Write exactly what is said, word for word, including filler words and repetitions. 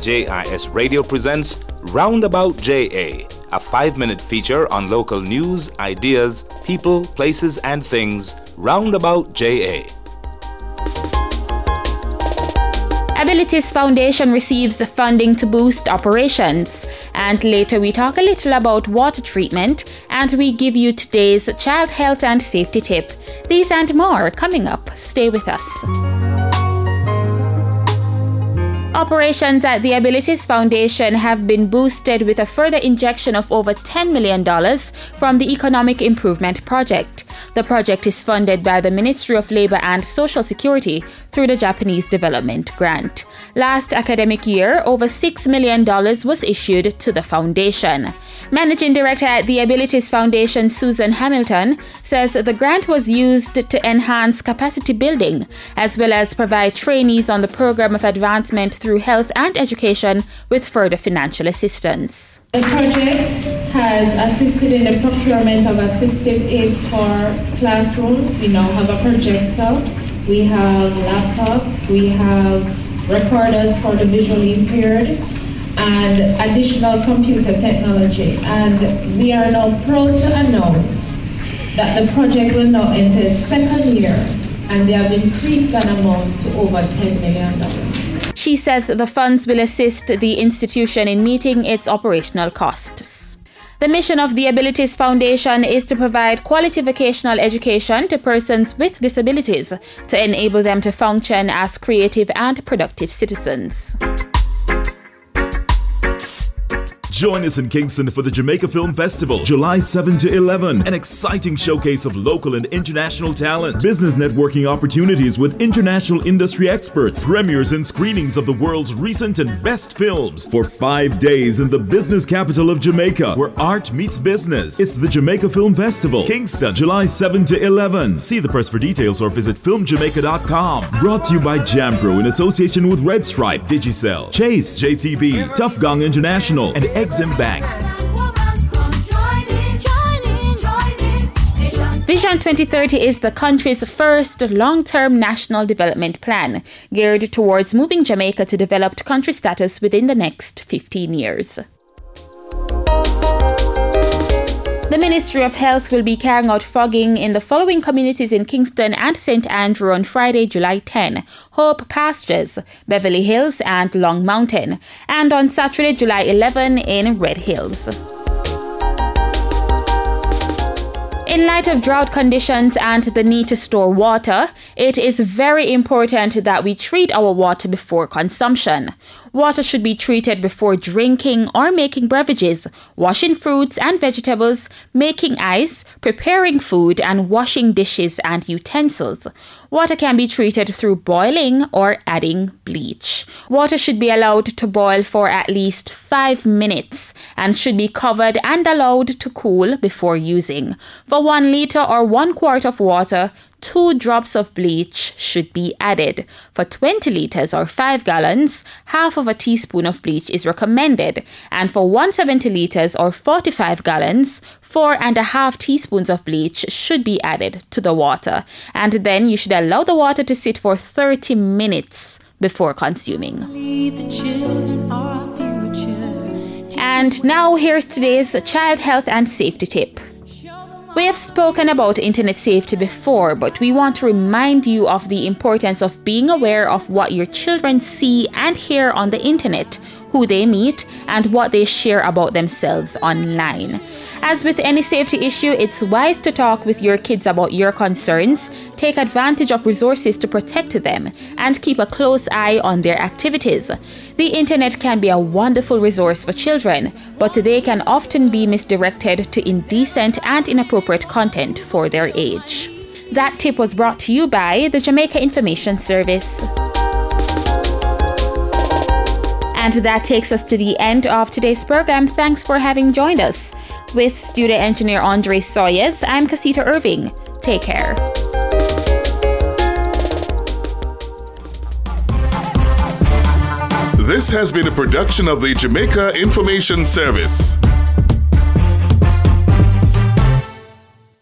J I S Radio presents Roundabout J A, a five-minute feature on local news, ideas, people, places, and things. Roundabout J A. Abilities Foundation receives the funding to boost operations. And later we talk a little about water treatment and we give you today's child health and safety tip. These and more coming up. Stay with us. Operations at the Abilities Foundation have been boosted with a further injection of over ten million dollars from the Economic Improvement Project. The project is funded by the Ministry of Labor and Social Security through the Japanese Development Grant. Last academic year, over six million dollars was issued to the foundation. Managing Director at the Abilities Foundation, Susan Hamilton, says the grant was used to enhance capacity building as well as provide trainees on the program of advancement through health and education with further financial assistance. The project has assisted in the procurement of assistive aids for classrooms. We now have a projector, we have laptop, we have recorders for the visually impaired, and additional computer technology. And we are now proud to announce that the project will now enter its second year, and they have increased that amount to over ten million dollars. She says the funds will assist the institution in meeting its operational costs. The mission of the Abilities Foundation is to provide quality vocational education to persons with disabilities to enable them to function as creative and productive citizens. Join us in Kingston for the Jamaica Film Festival, July seventh to eleventh. An exciting showcase of local and international talent, business networking opportunities with international industry experts, premieres and screenings of the world's recent and best films for five days in the business capital of Jamaica, where art meets business. It's the Jamaica Film Festival, Kingston, July seventh to eleventh. See the press for details or visit film jamaica dot com. Brought to you by Jampro in association with Red Stripe, Digicel, Chase, J T B, Tough Gong International, and Exim Bank. Vision twenty thirty is the country's first long-term national development plan, geared towards moving Jamaica to developed country status within the next fifteen years. The Ministry of Health will be carrying out fogging in the following communities in Kingston and Saint Andrew on Friday, July tenth: Hope Pastures, Beverly Hills, and Long Mountain, and on Saturday, July eleventh in Red Hills. In light of drought conditions and the need to store water, it is very important that we treat our water before consumption. Water should be treated before drinking or making beverages, washing fruits and vegetables, making ice, preparing food, and washing dishes and utensils. Water can be treated through boiling or adding bleach. Water should be allowed to boil for at least five minutes and should be covered and allowed to cool before using. For one liter or one quart of water, two drops of bleach should be added. For twenty liters or five gallons, half of a teaspoon of bleach is recommended. And for one hundred seventy liters or forty-five gallons, four and a half teaspoons of bleach should be added to the water. And then you should allow the water to sit for thirty minutes before consuming. And now here's today's child health and safety tip. We have spoken about internet safety before, but we want to remind you of the importance of being aware of what your children see and hear on the internet, who they meet, and what they share about themselves online. As with any safety issue, it's wise to talk with your kids about your concerns, take advantage of resources to protect them, and keep a close eye on their activities. The internet can be a wonderful resource for children, but they can often be misdirected to indecent and inappropriate content for their age. That tip was brought to you by the Jamaica Information Service. And that takes us to the end of today's program. Thanks for having joined us. With studio engineer Andre Sawyers, I'm Casita Irving. Take care. This has been a production of the Jamaica Information Service.